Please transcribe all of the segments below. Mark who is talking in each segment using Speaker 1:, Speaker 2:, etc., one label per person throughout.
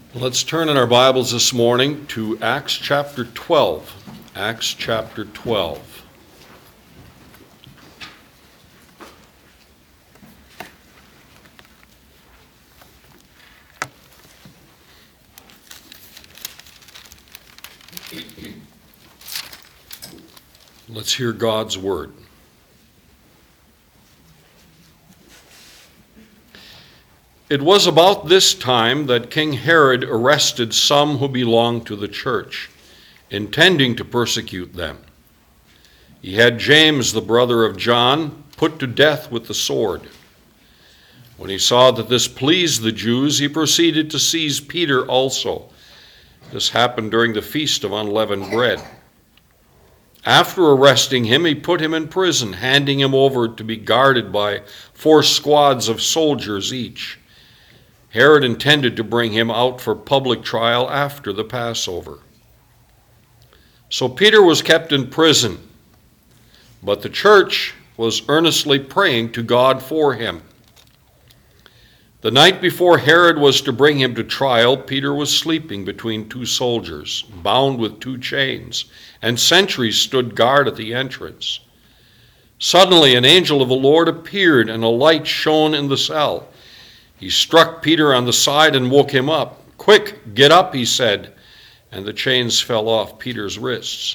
Speaker 1: Let's turn in our Bibles this morning to Acts chapter 12. Acts chapter 12. Let's hear God's word. It was about this time that King Herod arrested some who belonged to the church, intending to persecute them. He had James, the brother of John, put to death with the sword. When he saw that this pleased the Jews, he proceeded to seize Peter also. This happened during the Feast of Unleavened Bread. After arresting him, he put him in prison, handing him over to be guarded by 4 squads of soldiers each. Herod intended to bring him out for public trial after the Passover. So Peter was kept in prison, but the church was earnestly praying to God for him. The night before Herod was to bring him to trial, Peter was sleeping between 2 soldiers, bound with 2 chains, and sentries stood guard at the entrance. Suddenly an angel of the Lord appeared, and a light shone in the cell. He struck Peter on the side and woke him up. "Quick, get up," he said, and the chains fell off Peter's wrists.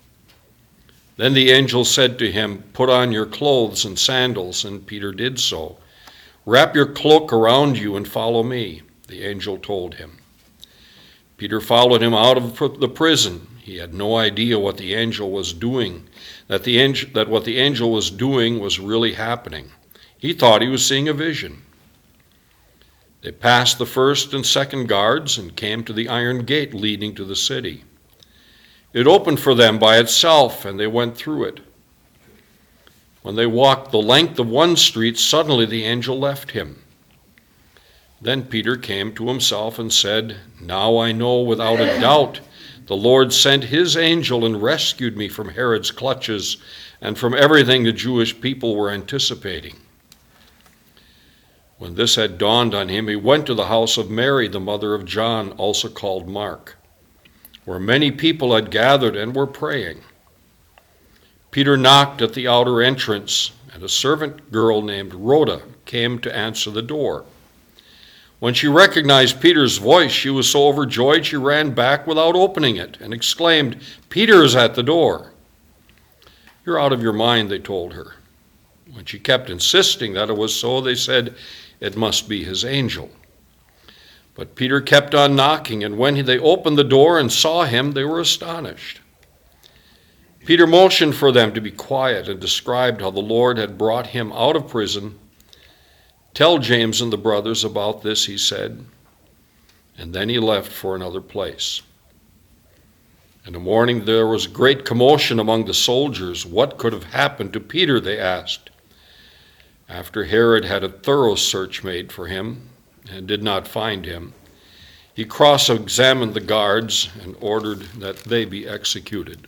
Speaker 1: Then the angel said to him, "Put on your clothes and sandals," and Peter did so. "Wrap your cloak around you and follow me," the angel told him. Peter followed him out of the prison. He had no idea what the angel was doing, that what the angel was doing was really happening. He thought he was seeing a vision. They passed the 1st and 2nd guards and came to the iron gate leading to the city. It opened for them by itself, and they went through it. When they walked the length of one street, suddenly the angel left him. Then Peter came to himself and said, "Now I know without a doubt the Lord sent his angel and rescued me from Herod's clutches and from everything the Jewish people were anticipating." When this had dawned on him, he went to the house of Mary, the mother of John, also called Mark, where many people had gathered and were praying. Peter knocked at the outer entrance, and a servant girl named Rhoda came to answer the door. When she recognized Peter's voice, she was so overjoyed she ran back without opening it and exclaimed, "Peter is at the door." "You're out of your mind," they told her. When she kept insisting that it was so, they said, "It must be his angel." But Peter kept on knocking, and when they opened the door and saw him, they were astonished. Peter motioned for them to be quiet and described how the Lord had brought him out of prison. "Tell James and the brothers about this," he said, and then he left for another place. In the morning there was great commotion among the soldiers. What could have happened to Peter, they asked. After Herod had a thorough search made for him and did not find him, he cross-examined the guards and ordered that they be executed.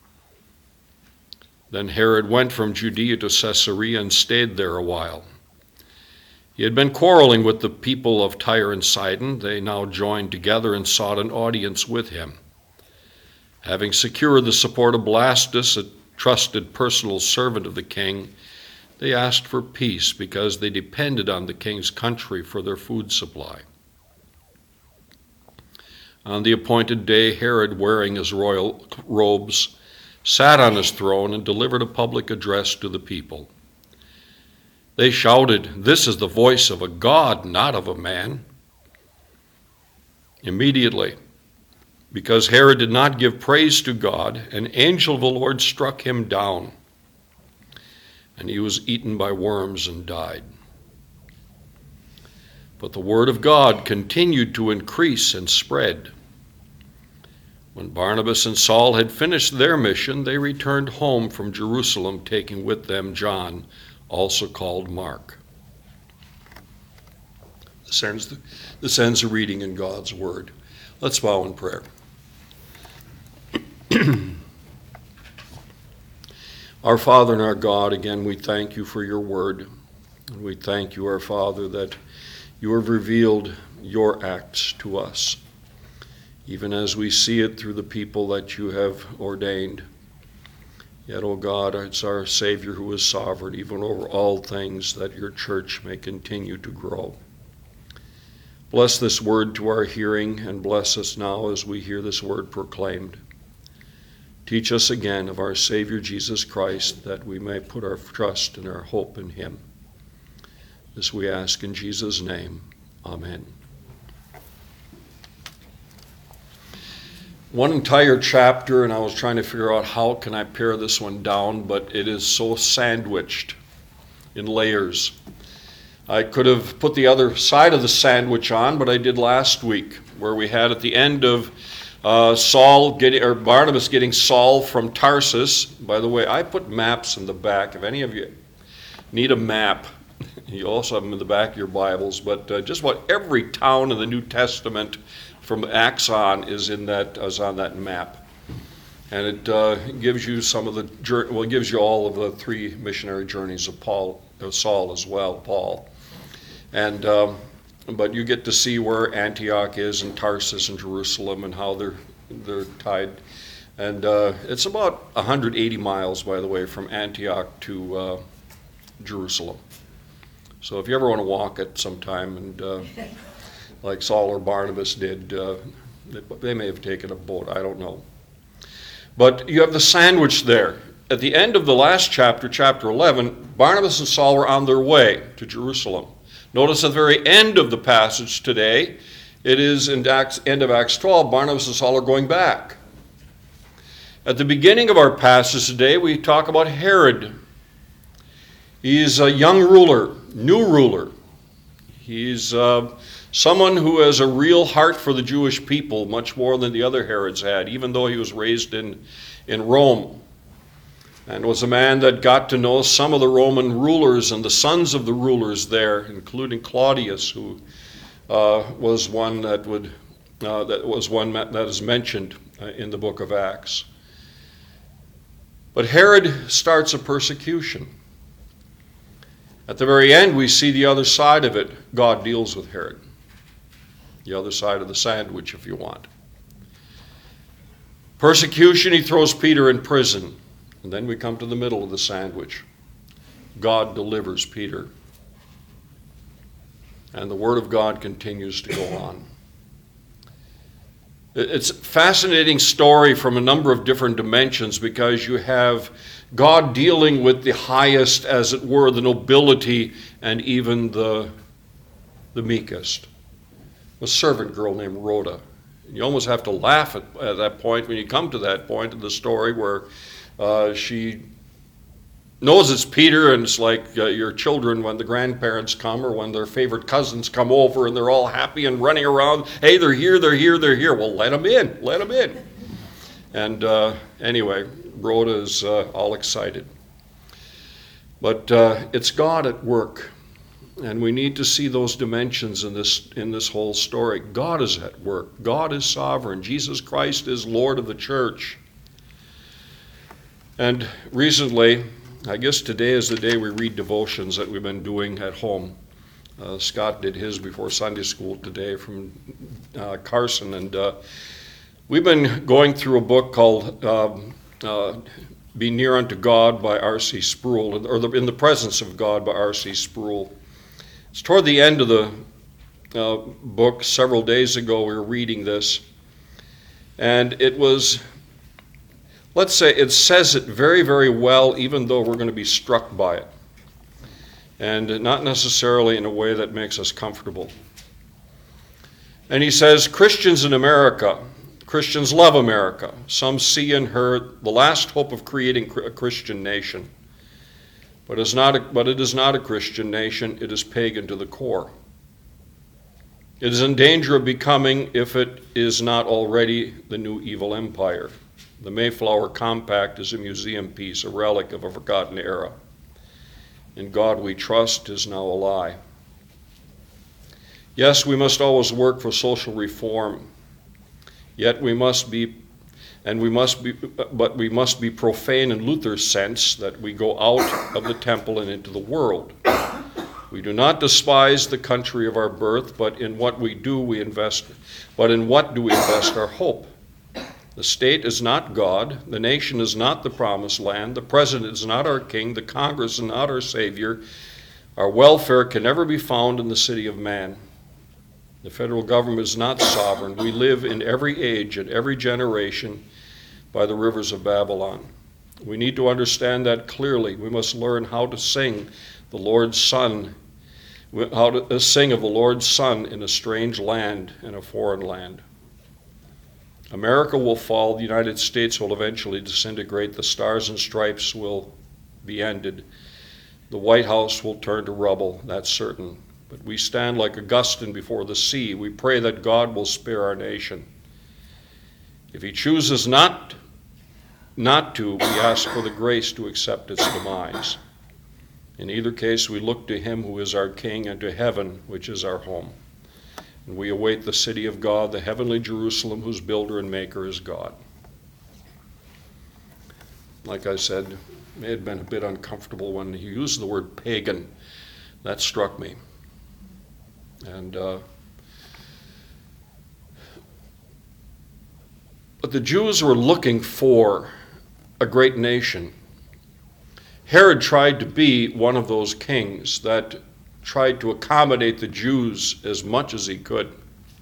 Speaker 1: Then Herod went from Judea to Caesarea and stayed there a while. He had been quarreling with the people of Tyre and Sidon. They now joined together and sought an audience with him. Having secured the support of Blastus, a trusted personal servant of the king, they asked for peace because they depended on the king's country for their food supply. On the appointed day, Herod, wearing his royal robes, sat on his throne and delivered a public address to the people. They shouted, "This is the voice of a god, not of a man." Immediately, because Herod did not give praise to God, an angel of the Lord struck him down, and he was eaten by worms and died. But the word of God continued to increase and spread. When Barnabas and Saul had finished their mission, they returned home from Jerusalem, taking with them John, also called Mark. This ends the reading in God's word. Let's bow in prayer. Our Father and our God, again, we thank you for your word. We thank you, our Father, that you have revealed your acts to us. even as we see it through the people that you have ordained. Yet, O God, it's our Savior who is sovereign, even over all things, that your church may continue to grow. Bless this word to our hearing, and bless us now as we hear this word proclaimed. Teach us again of our Savior Jesus Christ, that we may put our trust and our hope in him. This we ask in Jesus' name. Amen. One entire chapter, and I was trying to figure out how can I pare this one down, but it is so sandwiched in layers. I could have put the other side of the sandwich on, but I did last week, where we had at the end of Barnabas getting Saul from Tarsus. By the way, I put maps in the back. If any of you need a map, you also have them in the back of your Bibles. But just about every town in the New Testament from Acts on is on that map, and it gives you it gives you all of the 3 missionary journeys of Saul as well, Paul. And but you get to see where Antioch is, and Tarsus and Jerusalem, and how they're tied. And it's about 180 miles, by the way, from Antioch to Jerusalem. So if you ever want to walk it sometime, and like Saul or Barnabas did, they may have taken a boat, I don't know. But you have the sandwich there. At the end of the last chapter, chapter 11, Barnabas and Saul were on their way to Jerusalem. Notice at the very end of the passage today, it is in end of Acts 12, Barnabas and Saul are going back. At the beginning of our passage today, we talk about Herod. He's a young ruler, new ruler. He's someone who has a real heart for the Jewish people, much more than the other Herods had, even though he was raised in Rome. And was a man that got to know some of the Roman rulers and the sons of the rulers there, including Claudius, who was one that is mentioned in the book of Acts. But Herod starts a persecution. At the very end, we see the other side of it. God deals with Herod. The other side of the sandwich, if you want. Persecution, he throws Peter in prison. And then we come to the middle of the sandwich. God delivers Peter. And the Word of God continues to go on. It's a fascinating story from a number of different dimensions, because you have God dealing with the highest, as it were, the nobility, and even the meekest. A servant girl named Rhoda. You almost have to laugh at that point when you come to that point in the story where she knows it's Peter, and it's like your children when the grandparents come, or when their favorite cousins come over and they're all happy and running around. Hey, they're here. Well, let them in. And anyway, Rhoda is all excited. But it's God at work, and we need to see those dimensions in this whole story. God is at work. God is sovereign. Jesus Christ is Lord of the church. And recently, I guess today is the day we read devotions that we've been doing at home. Scott did his before Sunday school today from Carson, and we've been going through a book called Be Near Unto God by R.C. Sproul, or In the Presence of God by R.C. Sproul. It's toward the end of the book. Several days ago we were reading this, and it was, let's say, it says it very, very well, even though we're going to be struck by it, and not necessarily in a way that makes us comfortable. And he says, Christians in America, Christians love America. Some see in her the last hope of creating a Christian nation. But it is not a Christian nation. It is pagan to the core. It is in danger of becoming, if it is not already, the new evil empire. The Mayflower Compact is a museum piece, a relic of a forgotten era. In God we trust is now a lie. Yes, we must always work for social reform. Yet we must be profane in Luther's sense, that we go out of the temple and into the world. We do not despise the country of our birth, but in what we do we invest. But in what do we invest our hope? The state is not God. The nation is not the promised land. The president is not our king. The Congress is not our savior. Our welfare can never be found in the city of man. The federal government is not sovereign. We live in every age and every generation by the rivers of Babylon. We need to understand that clearly. We must learn how to sing the Lord's Son, how to sing of the Lord's Son in a strange land, in a foreign land. America will fall. The United States will eventually disintegrate. The Stars and Stripes will be ended. The White House will turn to rubble, that's certain. But we stand like Augustine before the sea. We pray that God will spare our nation. If he chooses not to, we ask for the grace to accept its demise. In either case, we look to him who is our King and to heaven, which is our home. And we await the city of God, the heavenly Jerusalem, whose builder and maker is God. Like I said, it may have been a bit uncomfortable when he used the word pagan. That struck me. And but the Jews were looking for a great nation. Herod tried to be one of those kings that tried to accommodate the Jews as much as he could.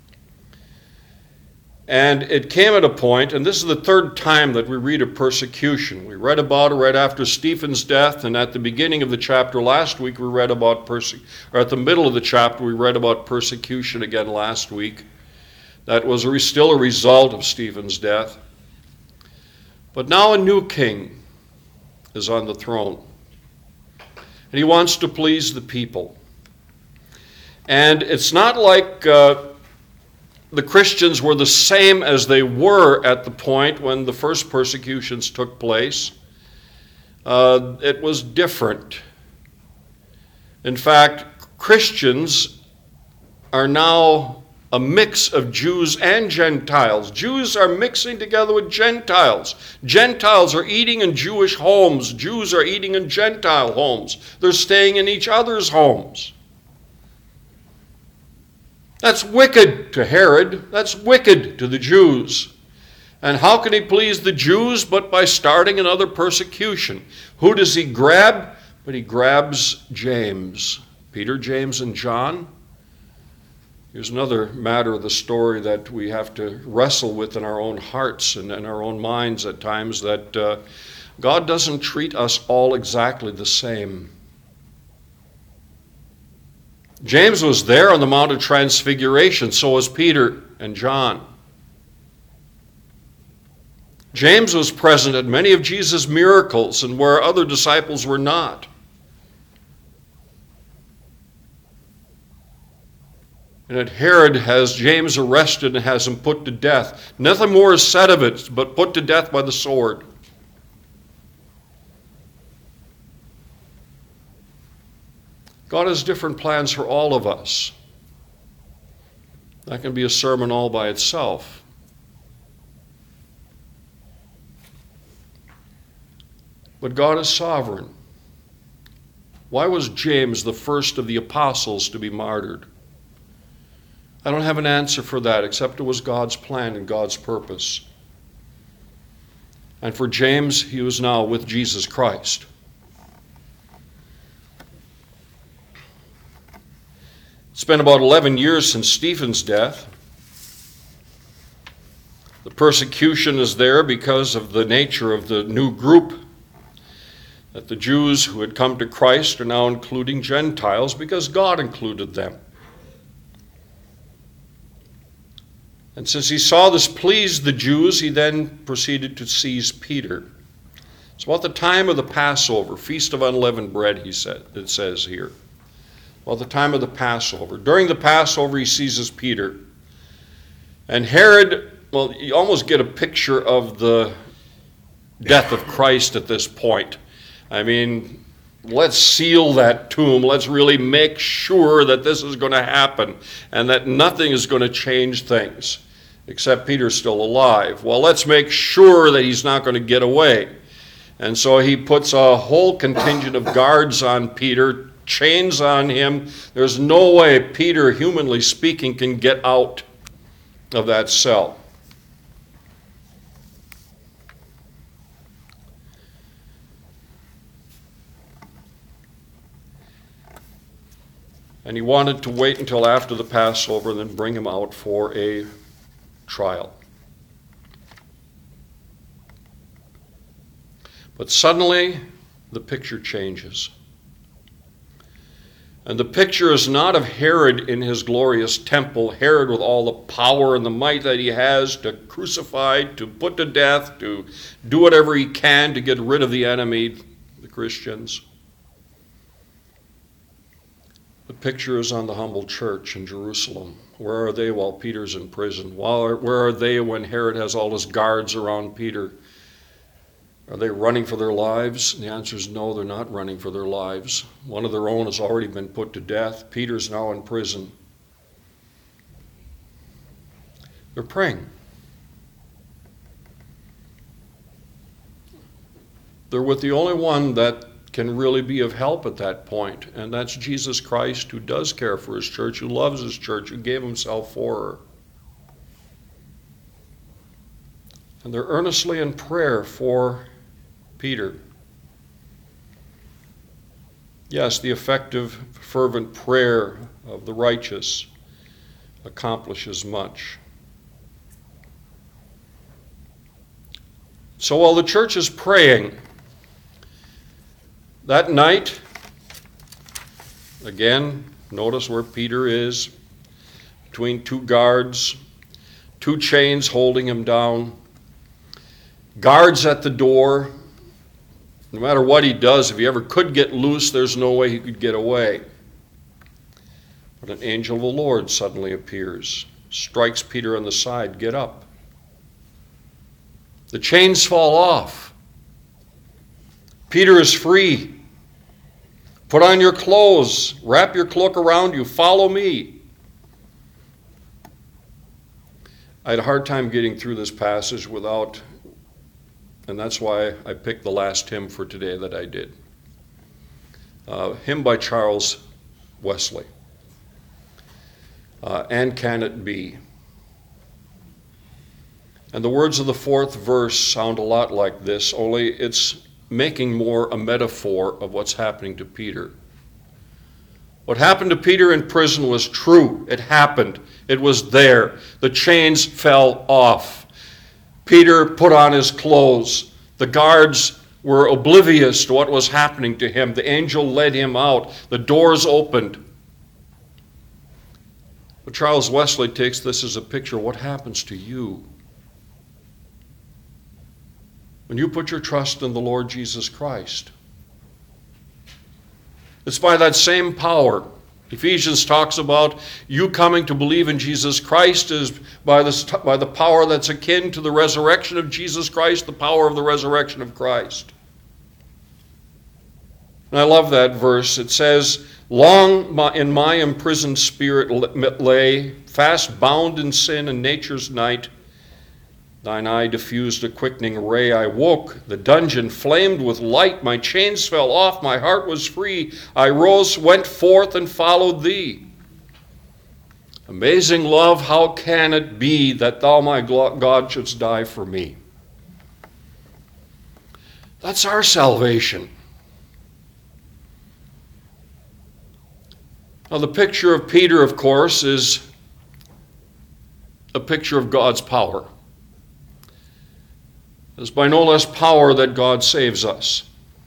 Speaker 1: And it came at a point, and this is the third time that we read of persecution. We read about it right after Stephen's death, and at the beginning of the chapter last week, we read about at the middle of the chapter, we read about persecution again last week. That was still a result of Stephen's death. But now a new king is on the throne, and he wants to please the people. And it's not like the Christians were the same as they were at the point when the first persecutions took place. It was different. In fact, Christians are now a mix of Jews and Gentiles. Jews are mixing together with Gentiles. Gentiles are eating in Jewish homes. Jews are eating in Gentile homes. They're staying in each other's homes. That's wicked to Herod. That's wicked to the Jews. And how can he please the Jews but by starting another persecution? Who does he grab? But he grabs James. Peter, James, and John. Here's another matter of the story that we have to wrestle with in our own hearts and in our own minds at times, that God doesn't treat us all exactly the same. James was there on the Mount of Transfiguration, so was Peter and John. James was present at many of Jesus' miracles and where other disciples were not. And that Herod has James arrested and has him put to death. Nothing more is said of it, but put to death by the sword. God has different plans for all of us. That can be a sermon all by itself. But God is sovereign. Why was James the first of the apostles to be martyred? I don't have an answer for that, except it was God's plan and God's purpose. And for James, he was now with Jesus Christ. It's been about 11 years since Stephen's death. The persecution is there because of the nature of the new group, that the Jews who had come to Christ are now including Gentiles because God included them. And since he saw this pleased the Jews, he then proceeded to seize Peter. It's about the time of the Passover, Feast of Unleavened Bread, it says here. About the time of the Passover. During the Passover, he seizes Peter. And Herod, well, you almost get a picture of the death of Christ at this point. I mean, let's seal that tomb. Let's really make sure that this is going to happen and that nothing is going to change things, except Peter's still alive. Well, let's make sure that he's not going to get away. And so he puts a whole contingent of guards on Peter chains on him. There's no way Peter, humanly speaking, can get out of that cell. And he wanted to wait until after the Passover and then bring him out for a trial. But suddenly, the picture changes. And the picture is not of Herod in his glorious temple, Herod with all the power and the might that he has to crucify, to put to death, to do whatever he can to get rid of the enemy, the Christians. The picture is on the humble church in Jerusalem. Where are they while Peter's in prison? Where are they when Herod has all his guards around Peter? Are they running for their lives? And the answer is no, they're not running for their lives. One of their own has already been put to death. Peter's now in prison. They're praying. They're with the only one that can really be of help at that point, and that's Jesus Christ, who does care for his church, who loves his church, who gave himself for her. And they're earnestly in prayer for Peter. Yes, the effective, fervent prayer of the righteous accomplishes much. So while the church is praying, that night, again, notice where Peter is, between two guards, two chains holding him down, guards at the door. No matter what he does, if he ever could get loose, there's no way he could get away. But an angel of the Lord suddenly appears, strikes Peter on the side, "Get up." The chains fall off. Peter is free. Put on your clothes, wrap your cloak around you, follow me. I had a hard time getting through this passage without, and that's why I picked the last hymn for today that I did. Hymn by Charles Wesley. And Can It Be? And the words of the fourth verse sound a lot like this, only it's making more a metaphor of what's happening to Peter. What happened to Peter in prison was true. It happened. It was there. The chains fell off. Peter put on his clothes. The guards were oblivious to what was happening to him. The angel led him out. The doors opened. But Charles Wesley takes this as a picture of what happens to you when you put your trust in the Lord Jesus Christ. It's by that same power. Ephesians talks about you coming to believe in Jesus Christ is by the power that's akin to the resurrection of Jesus Christ, the power of the resurrection of Christ. And I love that verse. It says, "Long in my imprisoned spirit lay, fast bound in sin and nature's night. Thine eye diffused a quickening ray. I woke, the dungeon flamed with light. My chains fell off, my heart was free. I rose, went forth, and followed thee. Amazing love, how can it be that thou, my God, shouldst die for me?" That's our salvation. Now, the picture of Peter, of course, is a picture of God's power. It's by no less power that God saves us.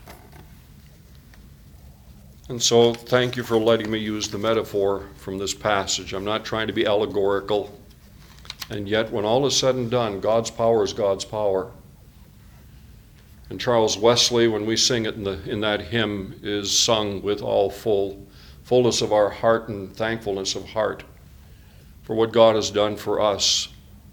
Speaker 1: And so, thank you for letting me use the metaphor from this passage. I'm not trying to be allegorical. And yet, when all is said and done, God's power is God's power. And Charles Wesley, when we sing it in that hymn, is sung with all fullness of our heart and thankfulness of heart for what God has done for us.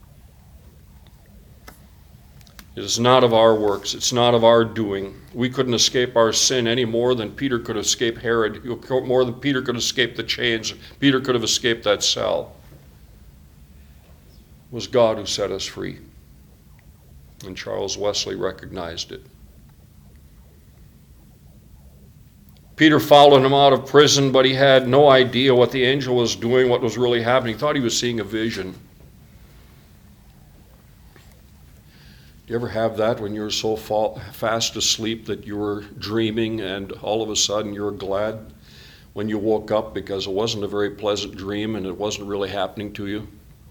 Speaker 1: It is not of our works. It's not of our doing. We couldn't escape our sin any more than Peter could escape Herod, more than Peter could escape the chains. Peter could have escaped that cell. It was God who set us free. And Charles Wesley recognized it. Peter followed him out of prison, but he had no idea what the angel was doing, what was really happening. He thought he was seeing a vision. Do you ever have that when you're so fast asleep that you were dreaming and all of a sudden you're glad when you woke up because it wasn't a very pleasant dream and it wasn't really happening to you?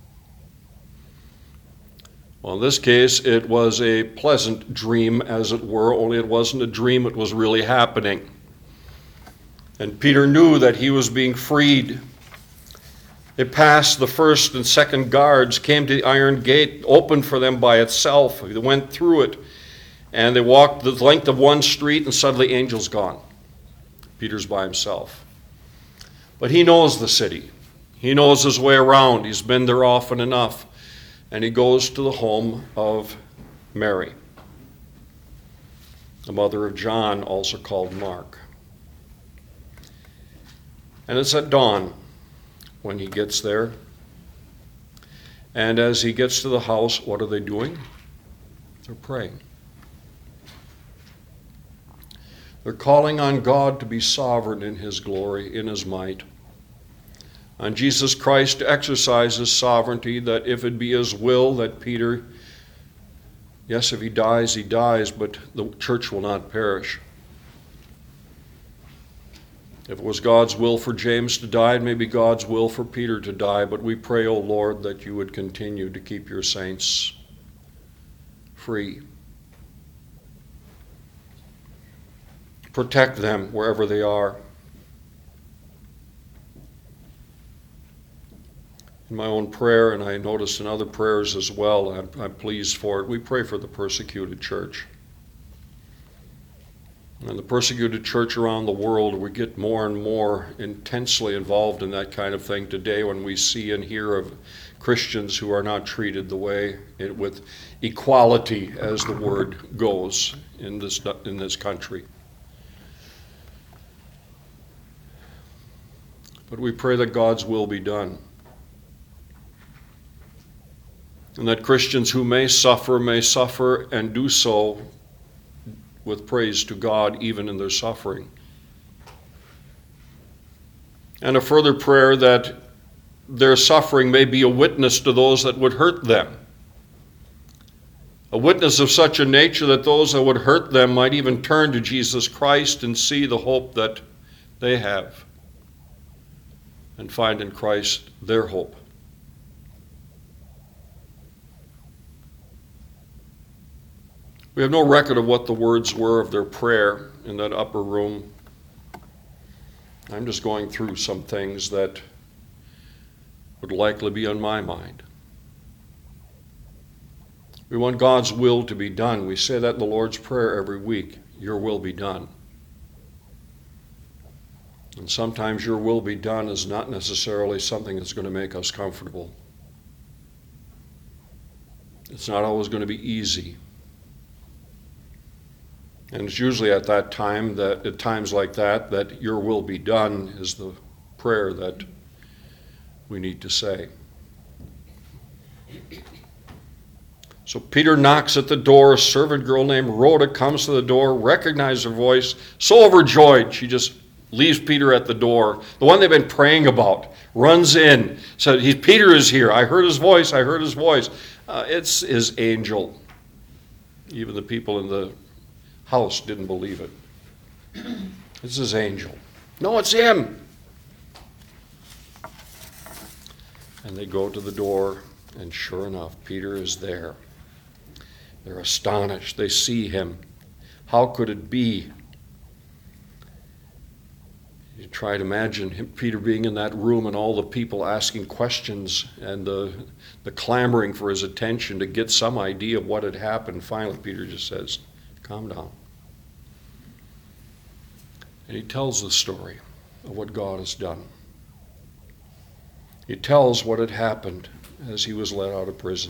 Speaker 1: Well, in this case, it was a pleasant dream, as it were, only it wasn't a dream, it was really happening. And Peter knew that he was being freed. They passed the first and second guards, came to the iron gate, opened for them by itself. They went through it, and they walked the length of one street, and suddenly angel's gone. Peter's by himself. But he knows the city. He knows his way around. He's been there often enough. And he goes to the home of Mary, the mother of John, also called Mark. And it's at dawn when he gets there. And as he gets to the house, what are they doing? They're praying. They're calling on God to be sovereign in his glory, in his might. On Jesus Christ to exercise his sovereignty, that if it be his will that Peter, yes, if he dies, but the church will not perish. If it was God's will for James to die, it may be God's will for Peter to die, but we pray, O Lord, that you would continue to keep your saints free. Protect them wherever they are. In my own prayer, and I noticed in other prayers as well, I'm pleased for it, we pray for the persecuted church. And the persecuted church around the world, we get more and more intensely involved in that kind of thing today when we see and hear of Christians who are not treated the way, with equality, as the word goes, in this country. But we pray that God's will be done. And that Christians who may suffer and do so with praise to God even in their suffering. And a further prayer that their suffering may be a witness to those that would hurt them. A witness of such a nature that those that would hurt them might even turn to Jesus Christ and see the hope that they have and find in Christ their hope. We have no record of what the words were of their prayer in that upper room. I'm just going through some things that would likely be on my mind. We want God's will to be done. We say that in the Lord's Prayer every week. Your will be done. And sometimes your will be done is not necessarily something that's going to make us comfortable. It's not always going to be easy. And it's usually at that time, that at times like that your will be done is the prayer that we need to say. So Peter knocks at the door. A servant girl named Rhoda comes to the door, recognizes her voice, so overjoyed she just leaves Peter at the door. The one they've been praying about runs in, said, Peter is here. I heard his voice. It's his angel. Even the people in the house didn't believe it. It's his angel. No, it's him. And they go to the door, and sure enough, Peter is there. They're astonished. They see him. How could it be? You try to imagine Peter being in that room and all the people asking questions and the clamoring for his attention to get some idea of what had happened. Finally, Peter just says, calm down. And he tells the story of what God has done. He tells what had happened as he was let out of prison.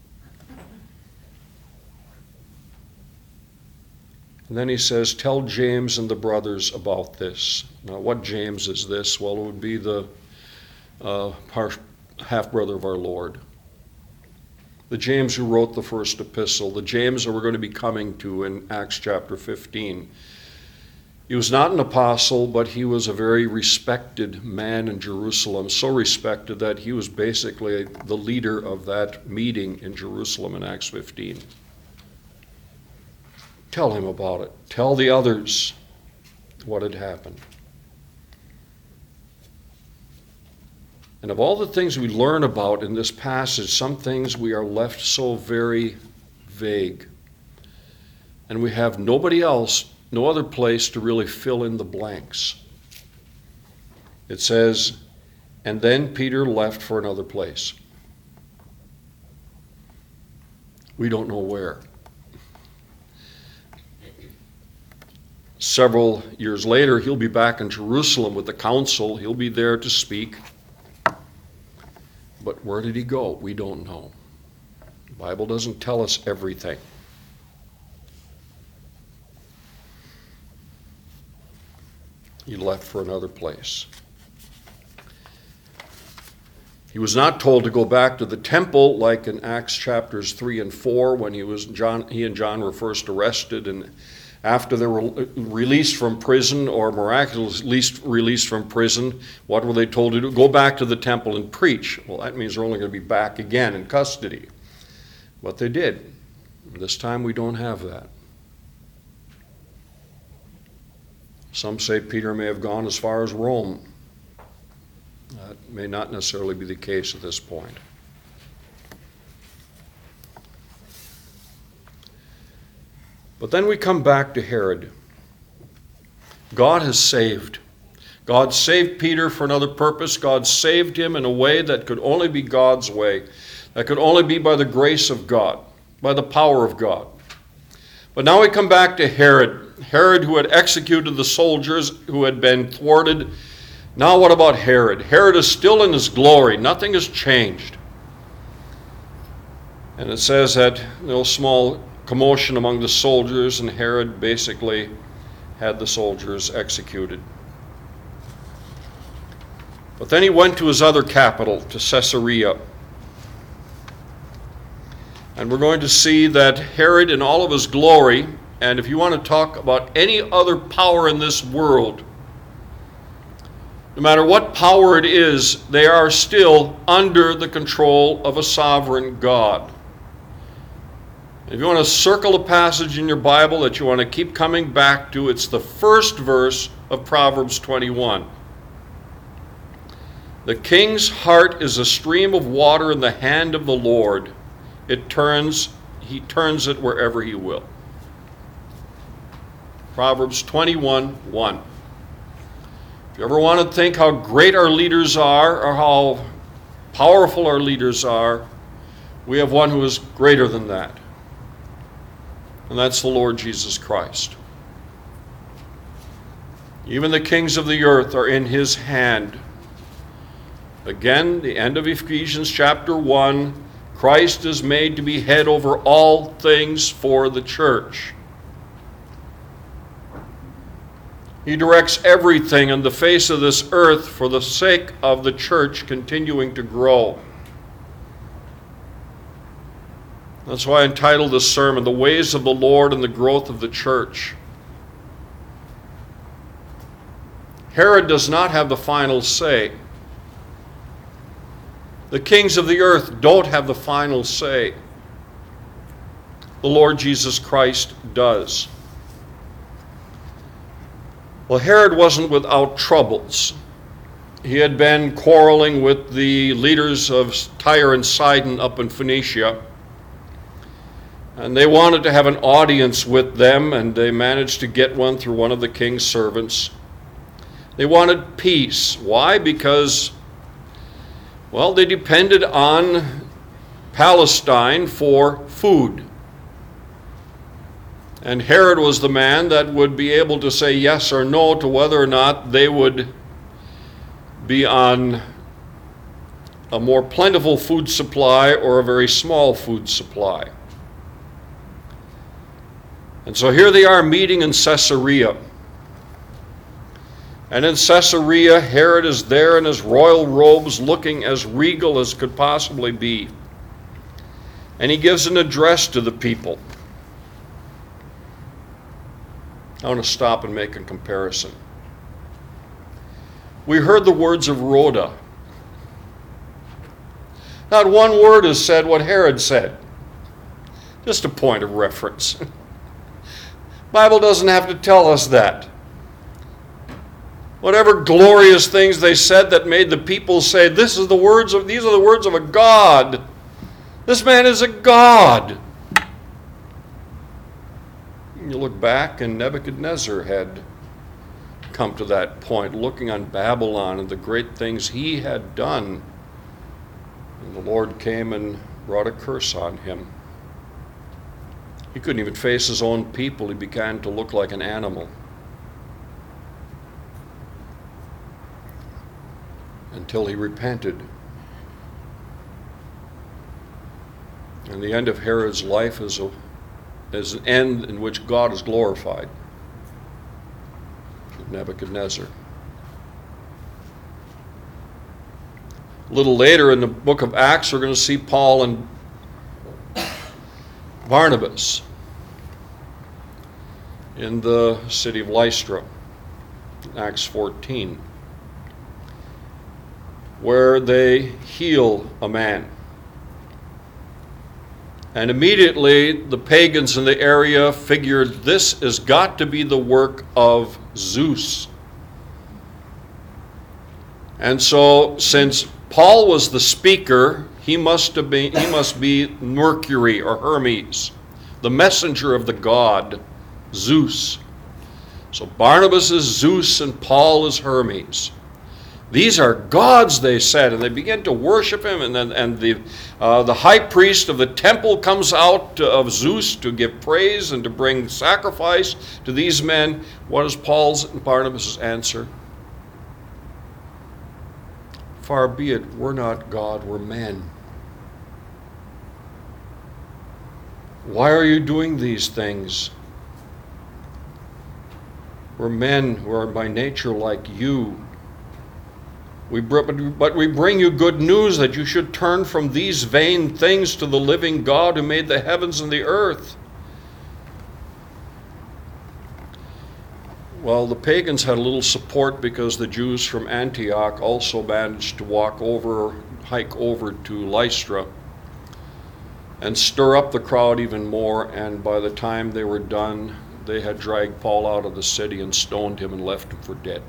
Speaker 1: And then he says, tell James and the brothers about this. Now, what James is this? Well, it would be the half-brother of our Lord. The James who wrote the first epistle, the James that we're going to be coming to in Acts chapter 15. He was not an apostle, but he was a very respected man in Jerusalem, so respected that he was basically the leader of that meeting in Jerusalem in Acts 15. Tell him about it. Tell the others what had happened. And of all the things we learn about in this passage, some things we are left so very vague. And we have nobody else, no other place to really fill in the blanks. It says, and then Peter left for another place. We don't know where. Several years later, he'll be back in Jerusalem with the council. He'll be there to speak. But where did he go? We don't know. The Bible doesn't tell us everything. He left for another place. He was not told to go back to the temple like in Acts chapters 3 and 4 when he and John were first arrested, and after they were released from prison or miraculously released from prison, what were they told to do? Go back to the temple and preach. Well, that means they're only going to be back again in custody. But they did. This time we don't have that. Some say Peter may have gone as far as Rome. That may not necessarily be the case at this point. But then we come back to Herod. God has saved. God saved Peter for another purpose. God saved him in a way that could only be God's way, that could only be by the grace of God, by the power of God. But now we come back to Herod. Herod, who had executed the soldiers who had been thwarted. Now what about Herod? Herod is still in his glory. Nothing has changed. And it says that no small commotion among the soldiers, and Herod basically had the soldiers executed. But then he went to his other capital, to Caesarea. And we're going to see that Herod in all of his glory, and if you want to talk about any other power in this world, no matter what power it is, they are still under the control of a sovereign God. If you want to circle a passage in your Bible that you want to keep coming back to, it's the first verse of Proverbs 21. The king's heart is a stream of water in the hand of the Lord. He turns it wherever he will. Proverbs 21:1. If you ever want to think how great our leaders are or how powerful our leaders are, we have one who is greater than that. And that's the Lord Jesus Christ. Even the kings of the earth are in his hand. Again, the end of Ephesians chapter 1, Christ is made to be head over all things for the church. He directs everything on the face of this earth for the sake of the church continuing to grow. That's why I entitled this sermon, The Ways of the Lord and the Growth of the Church. Herod does not have the final say. The kings of the earth don't have the final say. The Lord Jesus Christ does. Well, Herod wasn't without troubles. He had been quarreling with the leaders of Tyre and Sidon up in Phoenicia. And they wanted to have an audience with them, and they managed to get one through one of the king's servants. They wanted peace. Why? Because, well, they depended on Palestine for food. And Herod was the man that would be able to say yes or no to whether or not they would be on a more plentiful food supply or a very small food supply. And so here they are meeting in Caesarea. And in Caesarea, Herod is there in his royal robes, looking as regal as could possibly be. And he gives an address to the people. I want to stop and make a comparison. We heard the words of Rhoda. Not one word is said what Herod said. Just a point of reference. Bible doesn't have to tell us that. Whatever glorious things they said that made the people say, these are the words of a God. This man is a God. You look back, and Nebuchadnezzar had come to that point, looking on Babylon and the great things he had done. And the Lord came and brought a curse on him. He couldn't even face his own people. He began to look like an animal. Until he repented. And the end of Herod's life is an end in which God is glorified. Nebuchadnezzar. A little later in the book of Acts, we're going to see Paul and Barnabas in the city of Lystra, Acts 14, where they heal a man. And immediately the pagans in the area figured this has got to be the work of Zeus. And so since Paul was the speaker, he must be Mercury or Hermes, the messenger of the god Zeus. So Barnabas is Zeus and Paul is Hermes. These are gods, they said, and they begin to worship him. And the high priest of the temple comes out of Zeus to give praise and to bring sacrifice to these men. What is Paul's and Barnabas' answer? Far be it, we're not God, we're men. Why are you doing these things? We're men who are by nature like you. But we bring you good news that you should turn from these vain things to the living God who made the heavens and the earth. Well, the pagans had a little support because the Jews from Antioch also managed to hike over to Lystra and stir up the crowd even more, and by the time they were done, they had dragged Paul out of the city and stoned him and left him for dead.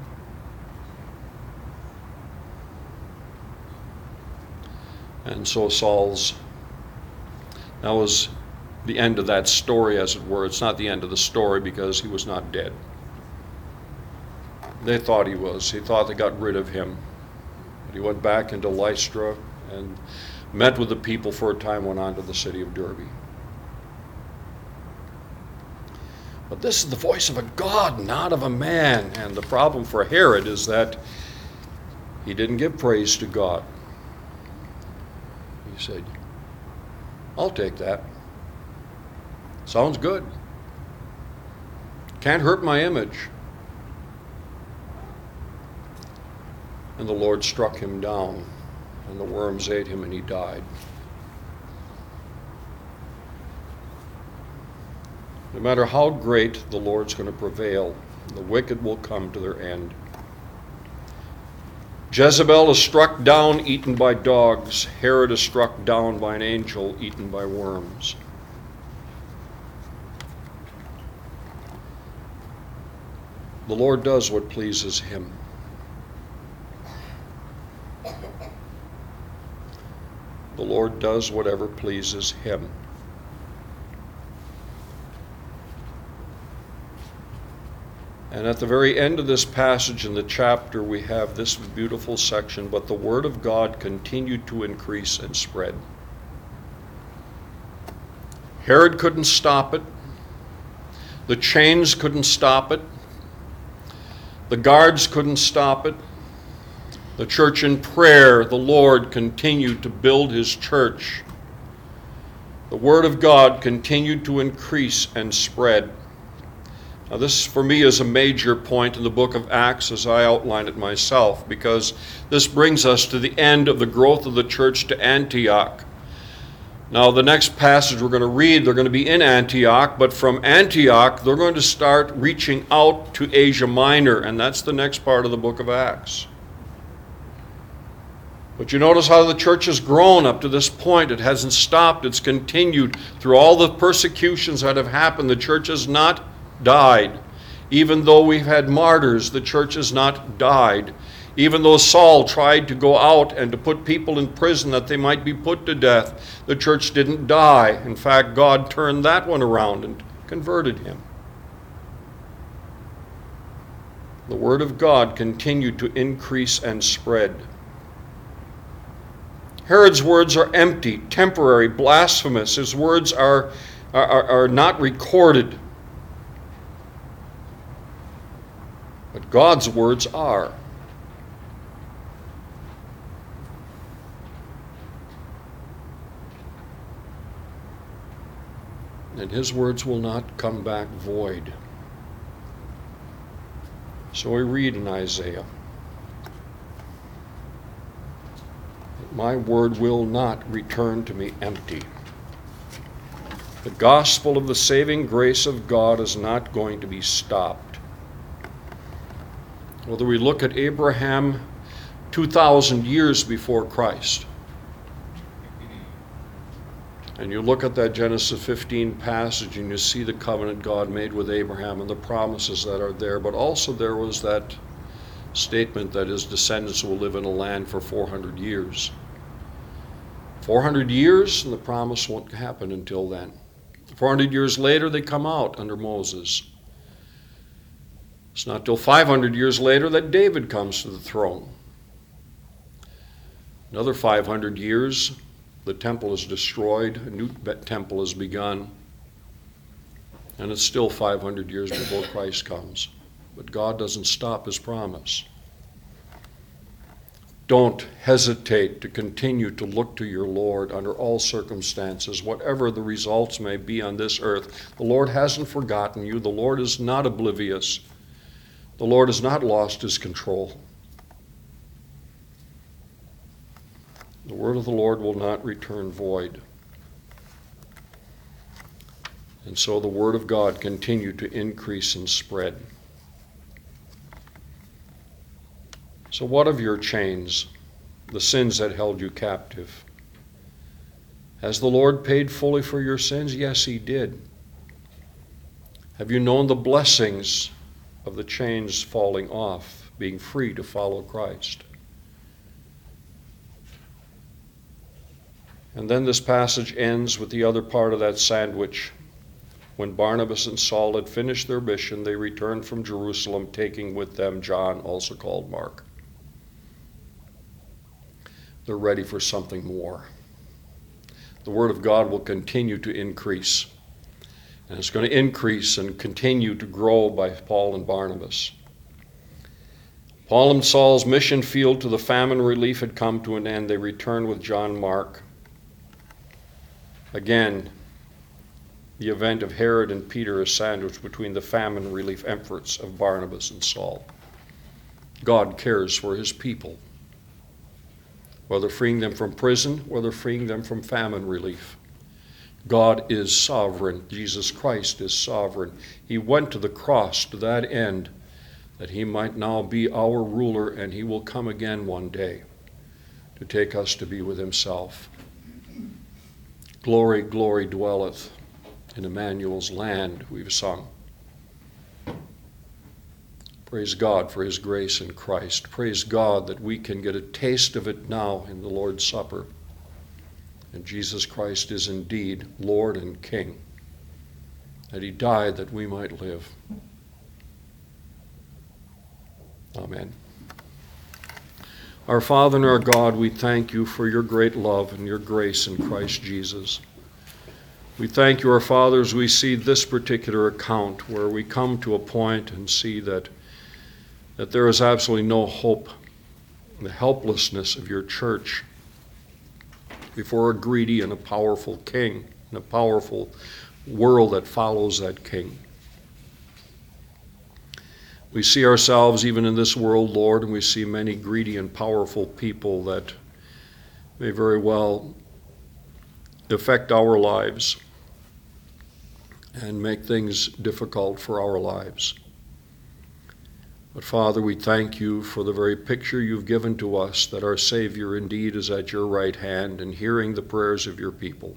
Speaker 1: And so that was the end of that story, as it were. It's not the end of the story because he was not dead. They thought he was. He thought they got rid of him. But he went back into Lystra and met with the people for a time, went on to the city of Derbe. But this is the voice of a God, not of a man. And the problem for Herod is that he didn't give praise to God. He said, I'll take that. Sounds good. Can't hurt my image. And the Lord struck him down, and the worms ate him, and he died. No matter how great, the Lord's going to prevail. The wicked will come to their end. Jezebel is struck down, eaten by dogs. Herod is struck down by an angel, eaten by worms. The Lord does what pleases him. The Lord does whatever pleases him. And at the very end of this passage in the chapter, we have this beautiful section, but the word of God continued to increase and spread. Herod couldn't stop it. The chains couldn't stop it. The guards couldn't stop it. The church in prayer, the Lord continued to build his church. The word of God continued to increase and spread. Now this, for me, is a major point in the book of Acts as I outline it myself, because this brings us to the end of the growth of the church to Antioch. Now, the next passage we're going to read, they're going to be in Antioch, but from Antioch, they're going to start reaching out to Asia Minor, and that's the next part of the book of Acts. But you notice how the church has grown up to this point. It hasn't stopped. It's continued through all the persecutions that have happened. The church has not died. Even though we've had martyrs, the church has not died. Even though Saul tried to go out and to put people in prison that they might be put to death, the church didn't die. In fact, God turned that one around and converted him. The word of God continued to increase and spread. Herod's words are empty, temporary, blasphemous. His words are not recorded. But God's words are. And his words will not come back void. So we read in Isaiah, my word will not return to me empty. The gospel of the saving grace of God is not going to be stopped. Whether we look at Abraham 2,000 years before Christ, and you look at that Genesis 15 passage and you see the covenant God made with Abraham and the promises that are there, but also there was that statement that his descendants will live in a land for 400 years. 400 years, and the promise won't happen until then. 400 years later, they come out under Moses. It's not till 500 years later that David comes to the throne. Another 500 years, the temple is destroyed, a new temple is begun, and it's still 500 years before Christ comes. But God doesn't stop his promise. Don't hesitate to continue to look to your Lord under all circumstances, whatever the results may be on this earth. The Lord hasn't forgotten you. The Lord is not oblivious. The Lord has not lost his control. The word of the Lord will not return void. And so the word of God continued to increase and spread. So what of your chains, the sins that held you captive? Has the Lord paid fully for your sins? Yes, he did. Have you known the blessings of the chains falling off, being free to follow Christ? And then this passage ends with the other part of that sandwich. When Barnabas and Saul had finished their mission, they returned from Jerusalem, taking with them John, also called Mark. They're ready for something more. The Word of God will continue to increase. And it's going to increase and continue to grow by Paul and Barnabas. Paul and Saul's mission field to the famine relief had come to an end. They returned with John Mark. Again, the event of Herod and Peter is sandwiched between the famine relief efforts of Barnabas and Saul. God cares for his people, whether freeing them from prison, whether freeing them from famine relief. God is sovereign. Jesus Christ is sovereign. He went to the cross to that end, that he might now be our ruler, and he will come again one day to take us to be with himself. Glory, glory dwelleth in Emmanuel's land, we've sung. Praise God for his grace in Christ. Praise God that we can get a taste of it now in the Lord's Supper. And Jesus Christ is indeed Lord and King, that he died that we might live. Amen. Our Father and our God, we thank you for your great love and your grace in Christ Jesus. We thank you, our Father, as we see this particular account where we come to a point and see that there is absolutely no hope in the helplessness of your church before a greedy and a powerful king and a powerful world that follows that king. We see ourselves even in this world, Lord, and we see many greedy and powerful people that may very well affect our lives and make things difficult for our lives. But Father, we thank you for the very picture you've given to us that our Savior indeed is at your right hand and hearing the prayers of your people.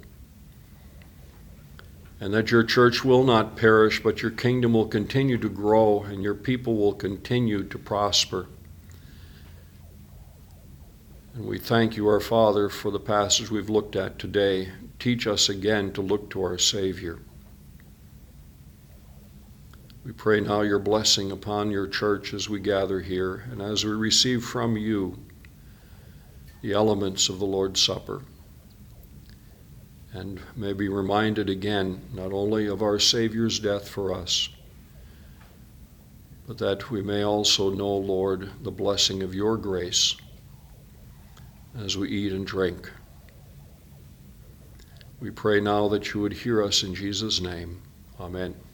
Speaker 1: And that your church will not perish, but your kingdom will continue to grow and your people will continue to prosper. And we thank you, our Father, for the passage we've looked at today. Teach us again to look to our Savior. We pray now your blessing upon your church as we gather here and as we receive from you the elements of the Lord's Supper. And may be reminded again not only of our Savior's death for us, but that we may also know, Lord, the blessing of your grace as we eat and drink. We pray now that you would hear us in Jesus' name. Amen.